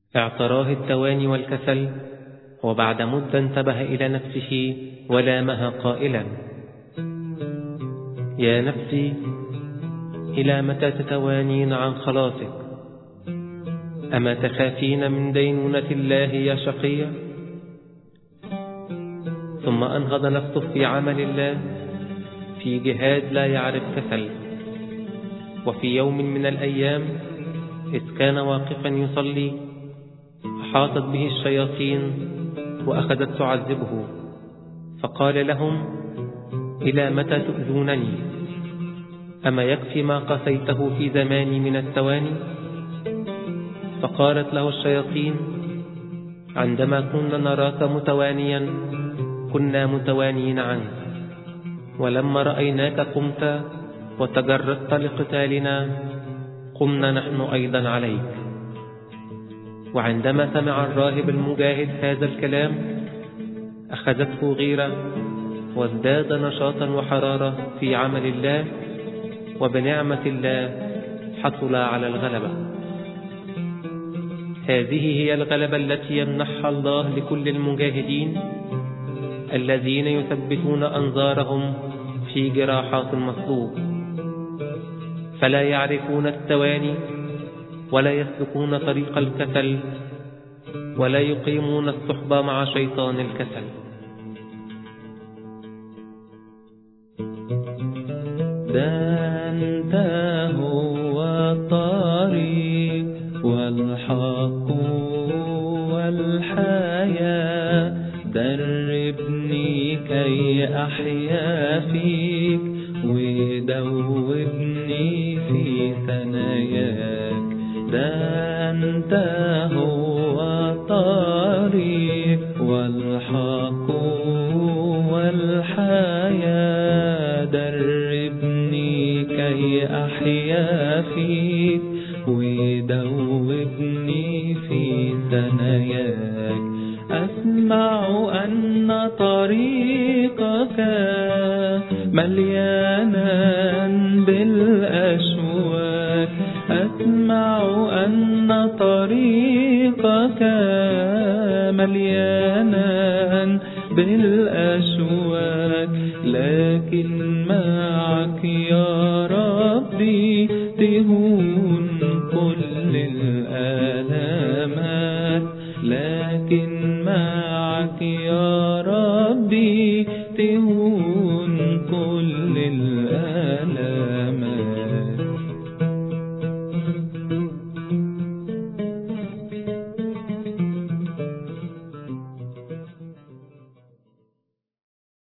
اعتراه التواني والكسل، وبعد مدة انتبه إلى نفسه ولامها قائلا: يا نفسي، إلى متى تتوانين عن خلاصك؟ أما تخافين من دينونة الله يا شقية؟ ثم أنهض نفسه في عمل الله، في جهاد لا يعرف كسل. وفي يوم من الأيام إذ كان واقفا يصلي، أحاطت به الشياطين وأخذت تعذبه، فقال لهم: إلى متى تؤذونني؟ أما يكفي ما قسيته في زماني من التواني؟ فقالت له الشياطين: عندما كنا نراك متوانيا كنا متوانين عنك، ولما رأيناك قمت وتجردت لقتالنا قمنا نحن أيضا عليك. وعندما سمع الراهب المجاهد هذا الكلام أخذته غيرة، وازداد نشاطا وحرارة في عمل الله، وبنعمة الله حصل على الغلبة. هذه هي الغلبة التي يمنحها الله لكل المجاهدين الذين يثبتون أنظارهم في جراحات المصلوب، فلا يعرفون التواني، ولا يسلكون طريق الكسل، ولا يقيمون الصحبة مع شيطان الكسل. ده أنت هو الطريق والحق والحياة، دربني كي أحيا فيك ودوبني في ثناياك. ده أنت هو الطريق والحق والحياة، دربني كي أحيا فيك ودوبني في ثناياك. أسمع أن طريقك مليانا بالأشواك، أسمع أن طريقك مليانا بالأشواك، لكن ما